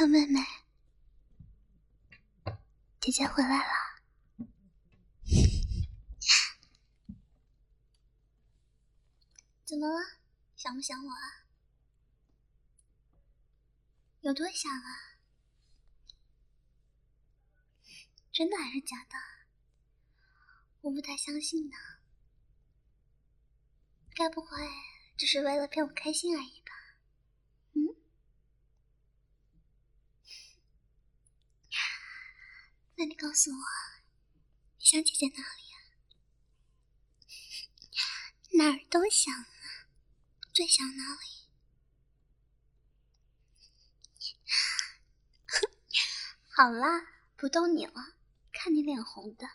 小妹妹，姐姐回来了。怎么了？想不想我啊？有多想啊？真的还是假的？我不太相信呢。该不会只是为了骗我开心而已吧？那你告诉我，你想姐姐哪里啊？哪儿都想啊，最想哪里？好啦，不逗你了，看你脸红的。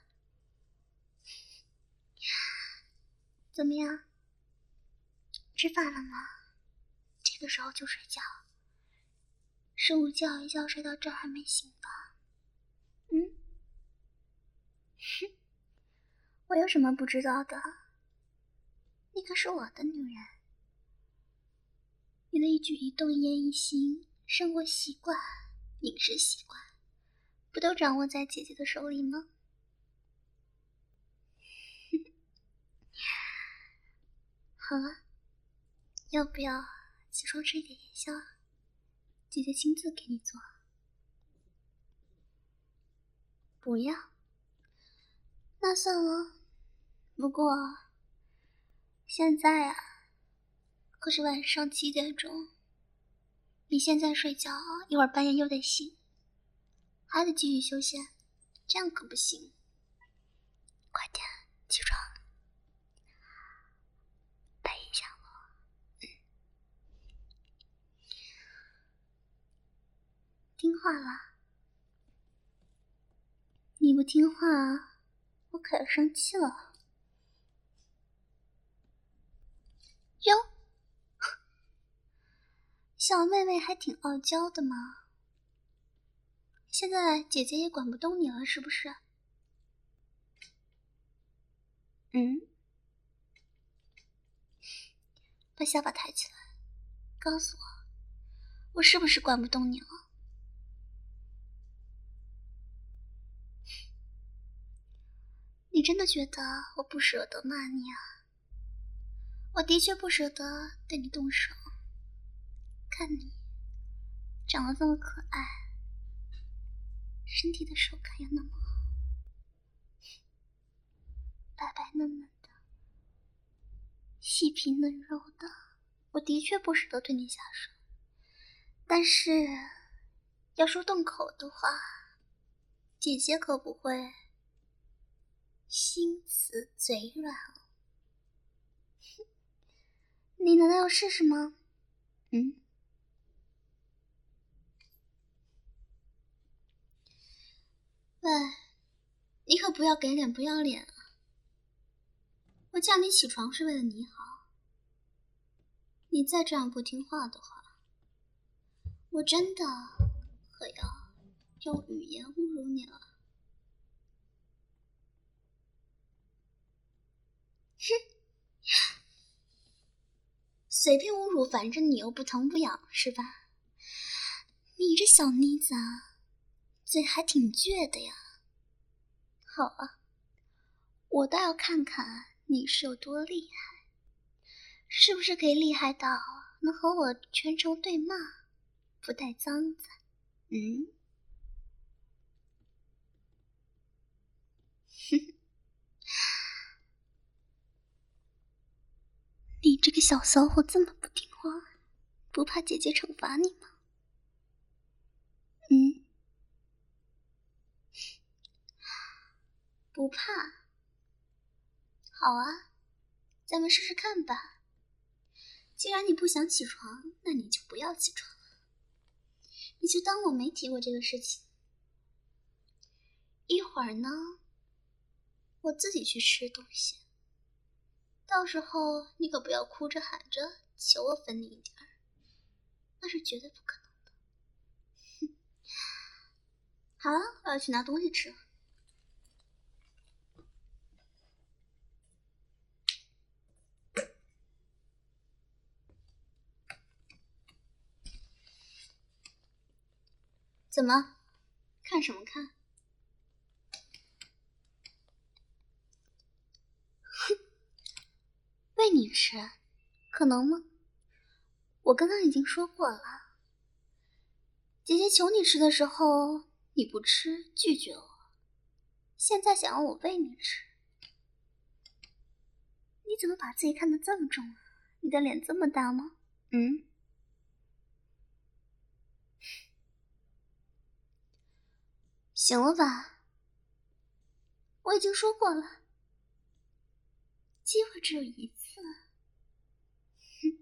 怎么样？吃饭了吗？这个时候就睡觉，是午觉一觉睡到这儿还没醒吧？我有什么不知道的？你可是我的女人，你的一举一动、一言一行、生活习惯、饮食习惯，不都掌握在姐姐的手里吗？好了，要不要起床吃一点夜宵？姐姐亲自给你做。不要，那算了。不过现在啊，可是晚上7点钟，你现在睡觉，一会儿半夜又得醒，还得继续休息，这样可不行。快点起床，陪一下我。听话啦。你不听话，我可要生气了。哟，小妹妹还挺傲娇的嘛。现在姐姐也管不动你了，是不是？把下巴抬起来，告诉我，我是不是管不动你了？你真的觉得我不舍得骂你啊？我的确不舍得对你动手。看你长得这么可爱，身体的手感又那么好，白白嫩嫩的，细皮嫩肉的，我的确不舍得对你下手。但是要说动口的话，姐姐可不会心慈嘴软哦。你难道要试试吗？喂，你可不要给脸不要脸啊！我叫你起床是为了你好，你再这样不听话的话，我真的可要用语言侮辱你了。哼，随便侮辱，反正你又不疼不痒，是吧？你这小妮子啊，嘴还挺倔的呀。好啊，我倒要看看你是有多厉害，是不是可以厉害到能和我全程对骂，不带脏字？你这个小骚货这么不听话，不怕姐姐惩罚你吗？不怕。好啊，咱们试试看吧。既然你不想起床，那你就不要起床了，你就当我没提过这个事情。一会儿呢，我自己去吃东西，到时候你可不要哭着喊着求我分你一点儿，那是绝对不可能的。哼，好了，我要去拿东西吃了。 怎么？看什么看？哼，喂你吃，可能吗？我刚刚已经说过了，姐姐求你吃的时候你不吃，拒绝我，现在想要我喂你吃。你怎么把自己看得这么重啊？你的脸这么大吗？行了吧，我已经说过了，机会只有一次。哼，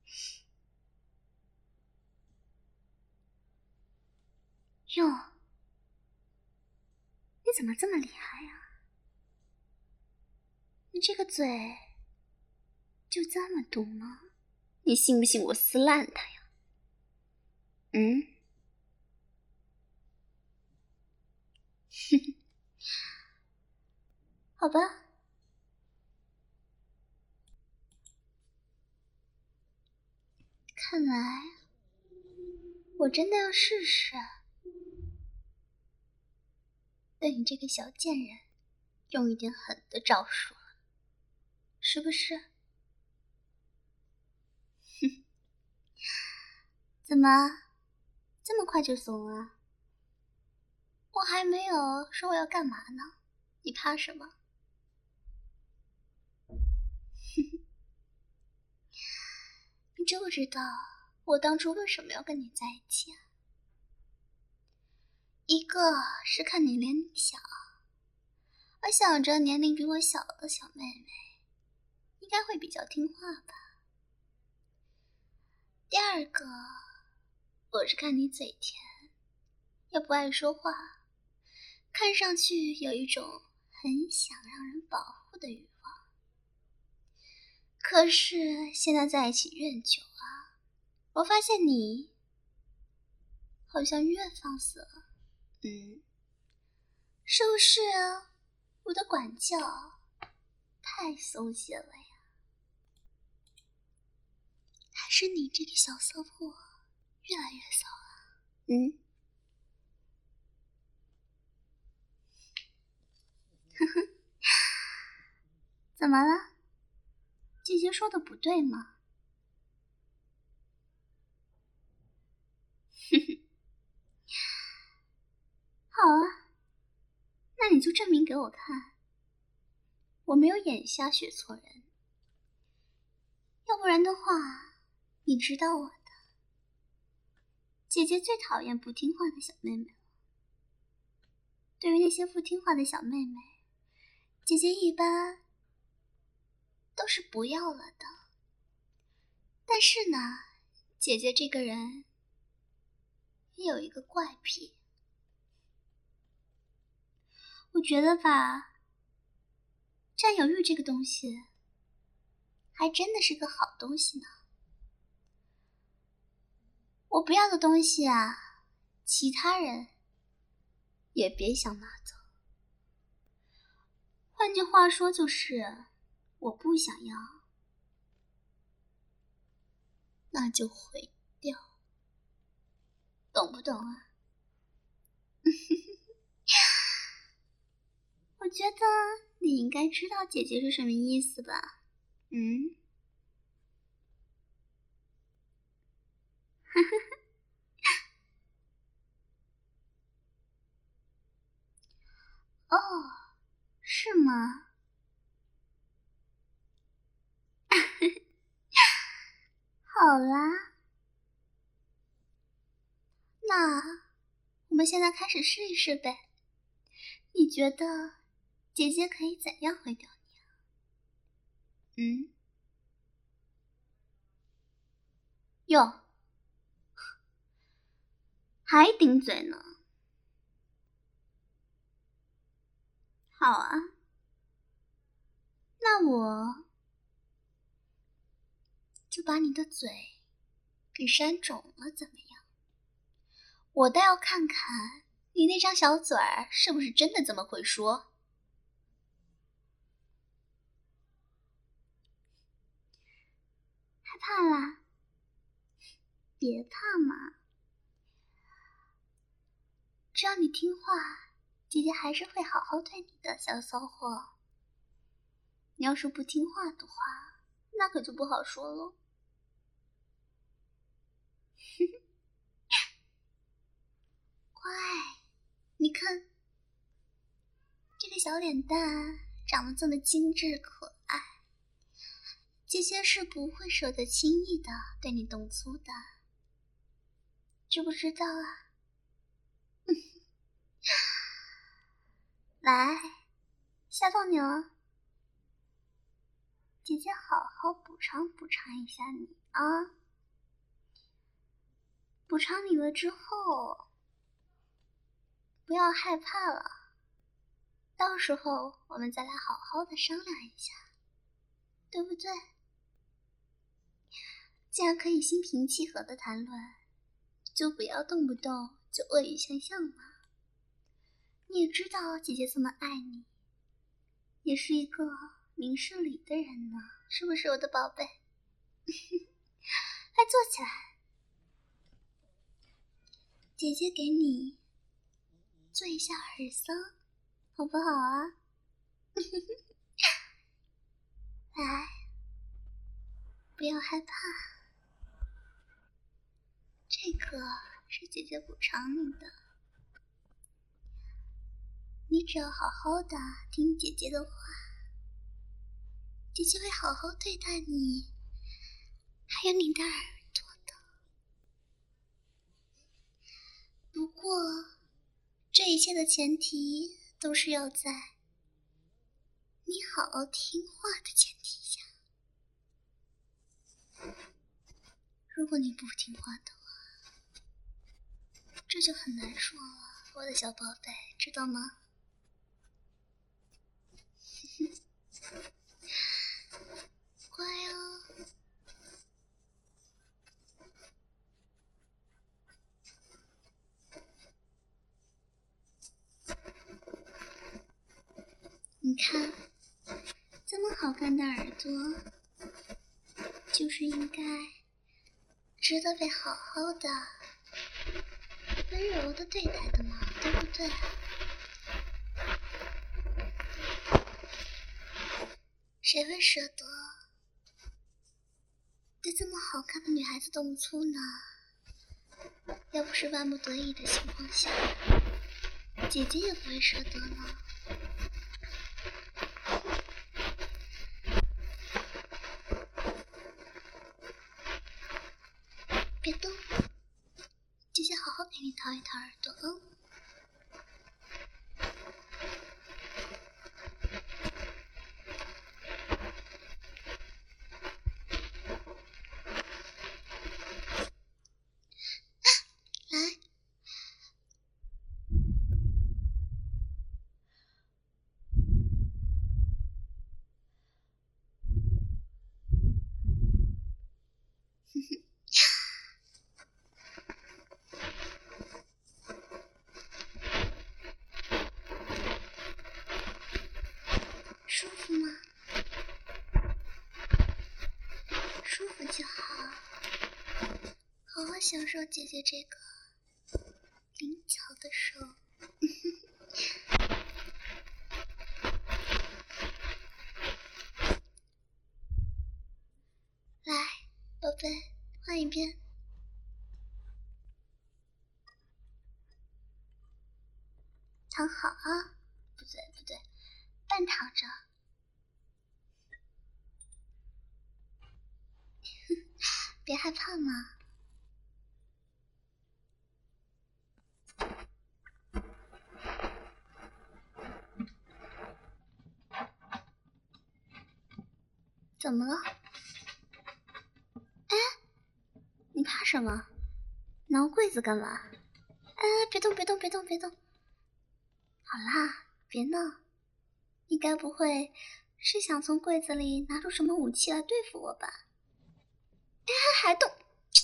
哟，你怎么这么厉害呀？你这个嘴就这么毒吗？你信不信我撕烂它呀？好吧，看来我真的要试试对你这个小贱人用一点狠的招数了，是不是？哼，怎么这么快就怂了？我还没有说我要干嘛呢，你怕什么？你知不知道我当初为什么要跟你在一起啊？一个是看你年龄小，我想着年龄比我小的小妹妹应该会比较听话吧。第二个，我是看你嘴甜，也不爱说话，看上去有一种很想让人保护的欲望。可是现在在一起越久啊，我发现你好像越放肆了。是不是我的管教太松懈了呀？还是你这个小色货越来越骚了？呵呵，怎么了？姐姐说的不对吗？哼哼，好啊，那你就证明给我看，我没有眼瞎学错人。要不然的话，你知道我的，姐姐最讨厌不听话的小妹妹了。对于那些不听话的小妹妹，姐姐一般都是不要了的。但是呢，姐姐这个人也有一个怪癖，我觉得吧，占有欲这个东西还真的是个好东西呢。我不要的东西啊，其他人也别想拿走。换句话说就是，我不想要，那就毁掉，懂不懂啊？我觉得你应该知道姐姐是什么意思吧？哦，是吗？好啦，那我们现在开始试一试呗。你觉得姐姐可以怎样毁掉你啊？哟，还顶嘴呢？好啊，那我就把你的嘴给扇肿了，怎么样？我倒要看看你那张小嘴儿是不是真的这么会说。害怕啦？别怕嘛， 只要你听话，姐姐还是会好好对你的，小骚货。你要是不听话的话，那可就不好说了。乖，你看这个小脸蛋长得这么精致可爱，姐姐是不会舍得轻易的对你动粗的，知不知道啊？来，吓到你了，姐姐好好补偿补偿一下你啊！补偿你了之后，不要害怕了，到时候我们再来好好的商量一下，对不对？既然可以心平气和的谈论，就不要动不动就恶语相向嘛。你也知道姐姐这么爱你，也是一个明事理的人呢，是不是我的宝贝？快坐起来，姐姐给你做一下耳桑，好不好啊？来，不要害怕，这个是姐姐补偿你的，你只要好好的听姐姐的话，姐姐会好好对待你，还有你的耳朵的。不过，这一切的前提都是要在你好好听话的前提下。如果你不听话的话，这就很难说了，我的小宝贝，知道吗？乖哦。你看，这么好看的耳朵，就是应该值得被好好的、温柔的对待的嘛，对不对？谁会舍得对这么好看的女孩子动粗呢？要不是万不得已的情况下，姐姐也不会舍得呢。别动，姐姐好好给你掏一掏耳朵哦。来，舒服吗？舒服就好，好好享受姐姐这个灵巧的手。来，宝贝，换一遍。躺好啊，不对不对，半躺着。别害怕嘛。怎么了？哎，你怕什么？挠柜子干嘛？哎，别动别动别动别动！好啦，别闹。你该不会是想从柜子里拿出什么武器来对付我吧？哎，还动！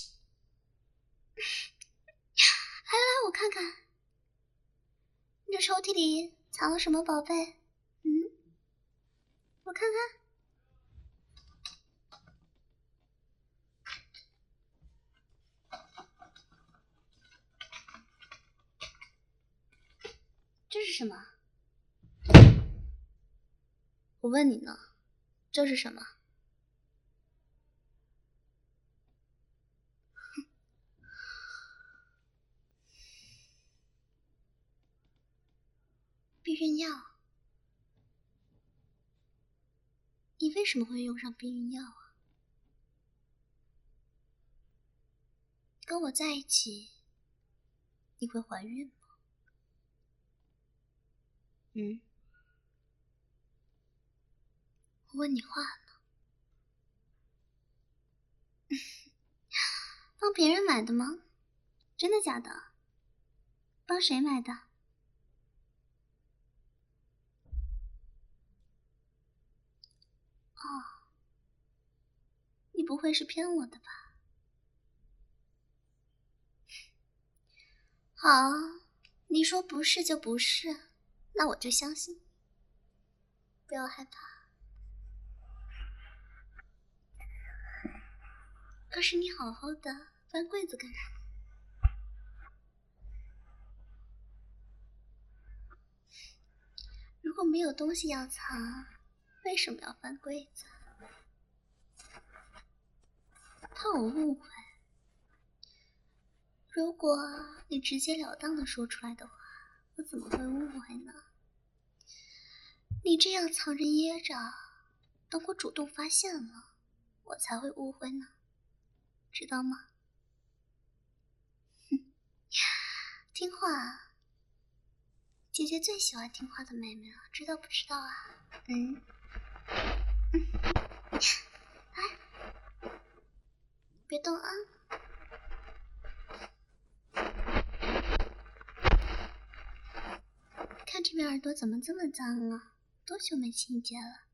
来来来，我看看，你这抽屉里藏了什么宝贝？我看看。 什么？我问你呢，这是什么？避孕药。你为什么会用上避孕药啊？跟我在一起，你会怀孕吗？我问你话呢。帮别人买的吗？真的假的？帮谁买的？哦，你不会是骗我的吧？好，你说不是就不是，那我就相信。不要害怕。可是你好好的翻柜子干什么？如果没有东西要藏，为什么要翻柜子？怕我误会。如果你直截了当的说出来的话，我怎么会误会呢？你这样藏着掖着，等我主动发现了，我才会误会呢，知道吗？听话，姐姐最喜欢听话的妹妹了，知道不知道啊？来，别动啊！看这边耳朵怎么这么脏啊？多久没清洁了？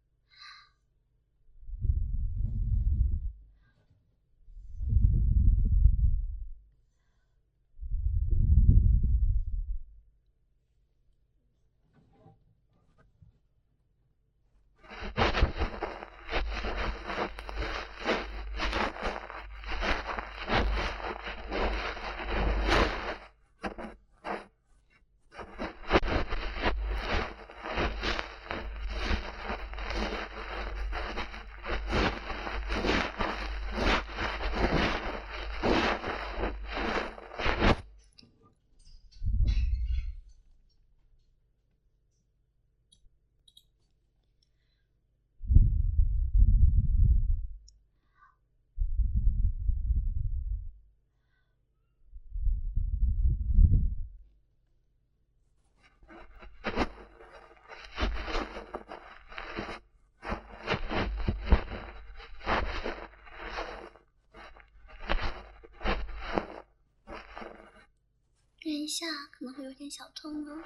忍一下，可能会有点小痛哦。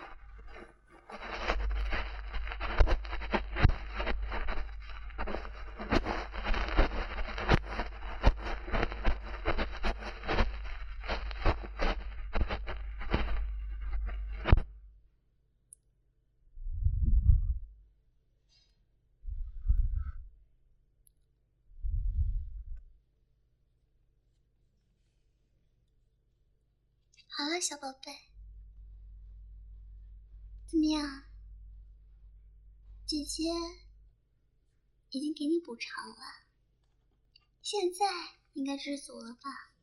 好了，小宝贝，怎么样？姐姐已经给你补偿了，现在应该知足了吧？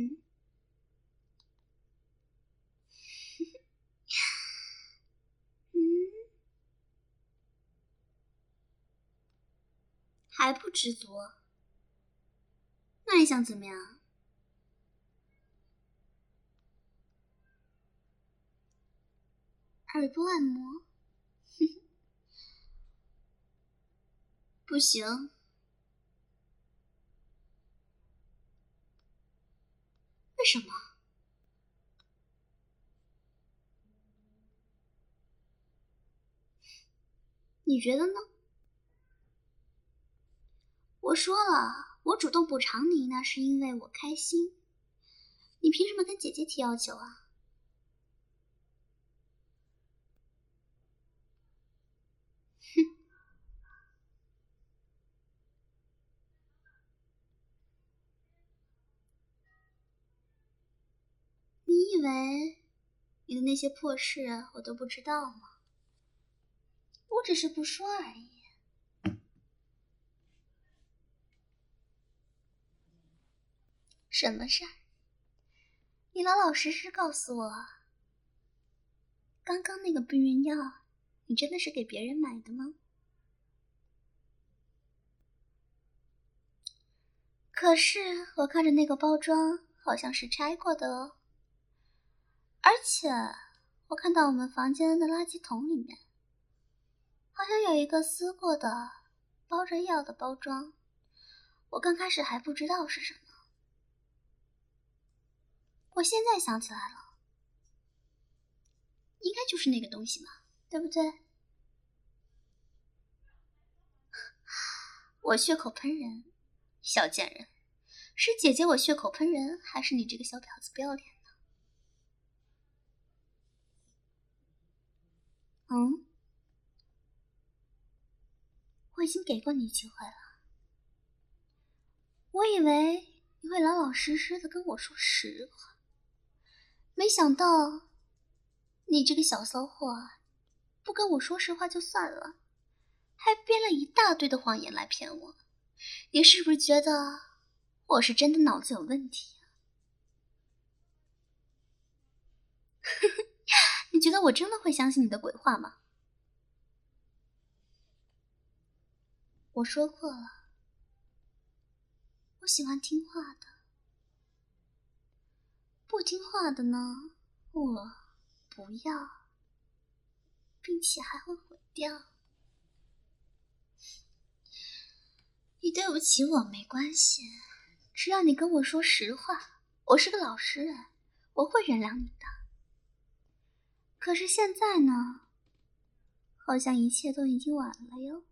还不知足？那你想怎么样？耳朵按摩？不行。为什么？你觉得呢？我说了，我主动补偿你，那是因为我开心。你凭什么跟姐姐提要求啊？哼！你以为你的那些破事我都不知道吗？ 只是不说而已。什么事儿？你老老实实告诉我，刚刚那个避孕药，你真的是给别人买的吗？可是我看着那个包装好像是拆过的哦，而且我看到我们房间的垃圾桶里面好像有一个撕过的包着药的包装，我刚开始还不知道是什么，我现在想起来了，应该就是那个东西嘛，对不对？我血口喷人，小贱人，是姐姐我血口喷人，还是你这个小婊子不要脸呢？我已经给过你机会了，我以为你会老老实实的跟我说实话，没想到你这个小骚货不跟我说实话就算了，还编了一大堆的谎言来骗我。你是不是觉得我是真的脑子有问题啊？你觉得我真的会相信你的鬼话吗？我说过了，我喜欢听话的，不听话的呢，我不要，并且还会毁掉。你对不起我没关系，只要你跟我说实话，我是个老实人，我会原谅你的。可是现在呢，好像一切都已经晚了哟。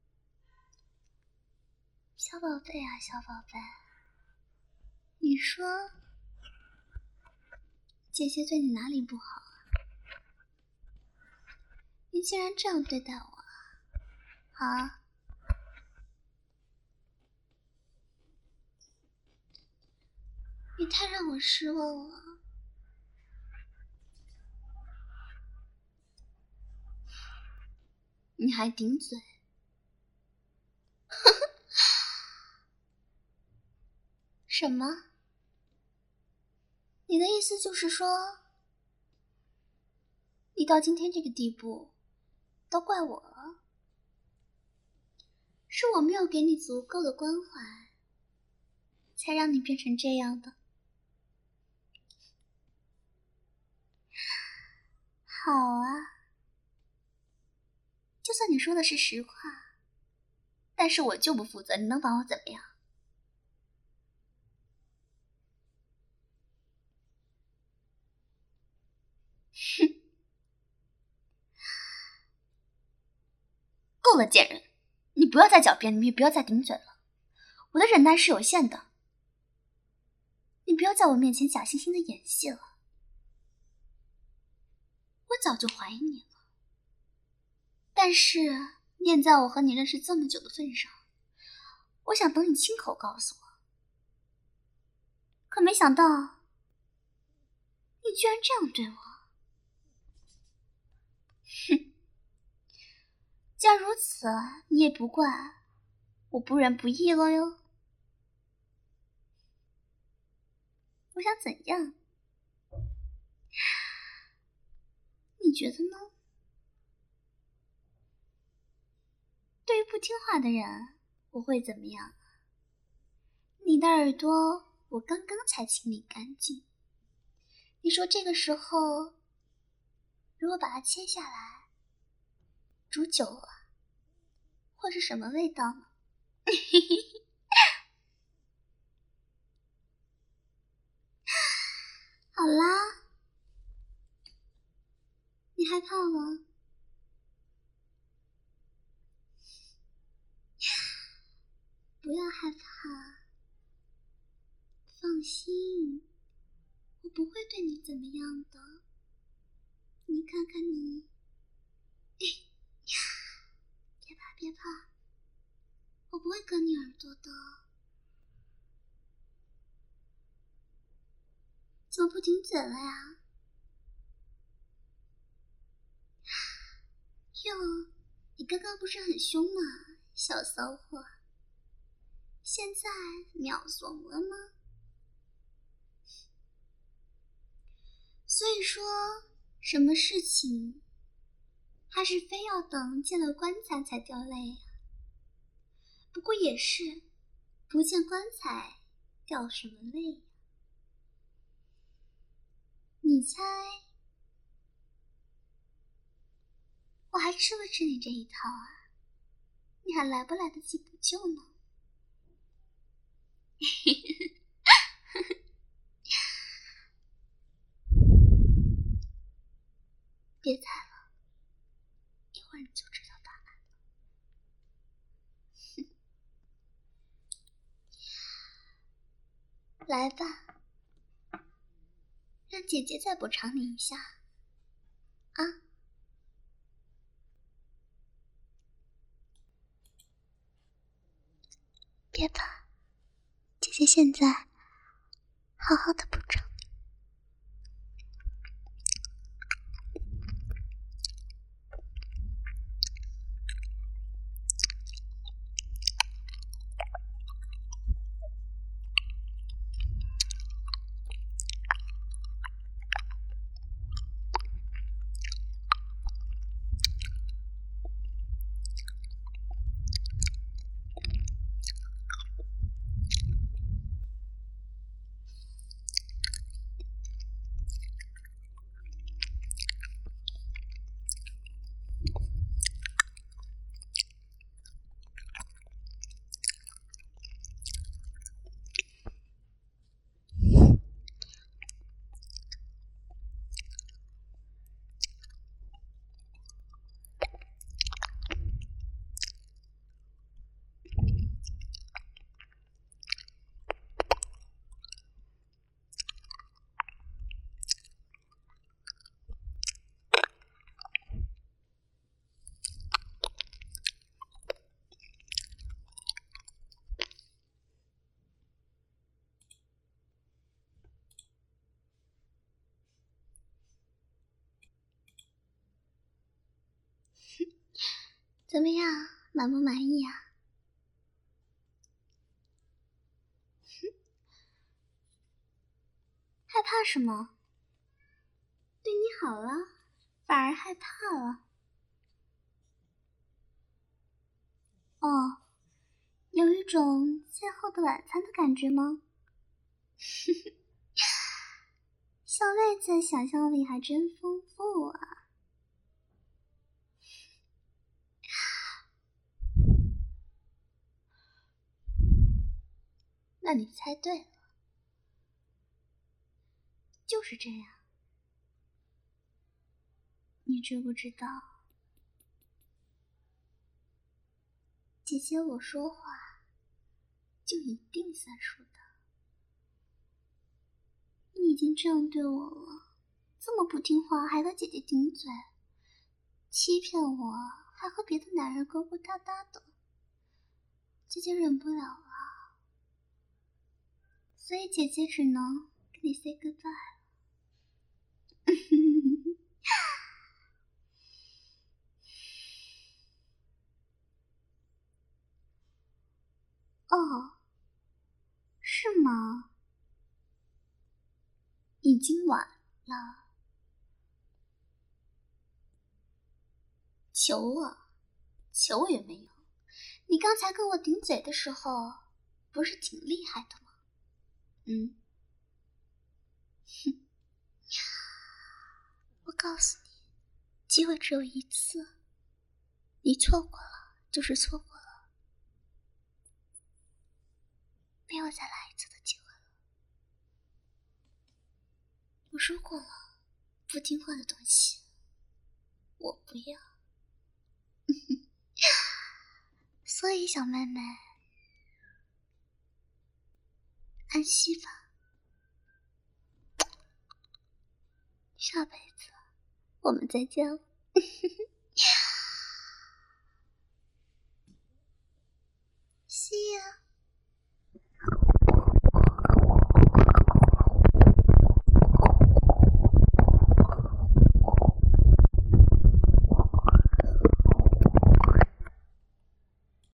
小宝贝啊，小宝贝，你说姐姐对你哪里不好啊？你竟然这样对待我啊！你太让我失望了。你还顶嘴？什么？你的意思就是说，你到今天这个地步，都怪我了？是我没有给你足够的关怀，才让你变成这样的。好啊，就算你说的是实话，但是我就不负责，你能把我怎么样？哼，够了，贱人，你不要再狡辩，你也不要再顶嘴了，我的忍耐是有限的，你不要在我面前假惺惺的演戏了，我早就怀疑你了，但是念在我和你认识这么久的份上，我想等你亲口告诉我，可没想到你居然这样对我。哼，既然如此，你也不怪我不仁不义了哟。我想怎样？你觉得呢？对于不听话的人，我会怎么样？你的耳朵我刚刚才清理干净，你说这个时候如果把它切下来煮酒啊，或是什么味道呢？好啦，你害怕吗？不要害怕，放心，我不会对你怎么样的。你看看你，别怕别怕，我不会割你耳朵的。怎么不顶嘴了呀？哟， 你刚刚不是很凶吗，小骚货？现在秒怂了吗？所以说，什么事情还是非要等见了棺材才掉泪呀？不过也是，不见棺材掉什么泪呀？你猜我还吃不吃你这一套啊？你还来不来得及补救呢？别猜了，一会儿你就知道答案了。来吧，让姐姐再补偿你一下啊！别怕，姐姐现在好好的补偿你。怎么样，满不满意啊？害怕什么？对你好了，反而害怕了。哦，有一种最后的晚餐的感觉吗？小妹子想象力还真丰富啊。那你猜对了，就是这样。你知不知道，姐姐我说话就一定算数的。你已经这样对我了，这么不听话还和姐姐顶嘴，欺骗我还和别的男人勾勾搭搭的，姐姐忍不了了，所以姐姐只能跟你 say goodbye 了。哦，是吗？已经晚了。求我？求我也没有。你刚才跟我顶嘴的时候，不是挺厉害的吗？哼，我告诉你，机会只有一次，你错过了就是错过了，没有再来一次的机会了。我说过了，不听话的东西，我不要。所以小妹妹，安息吧，下辈子我们再见了。See ya。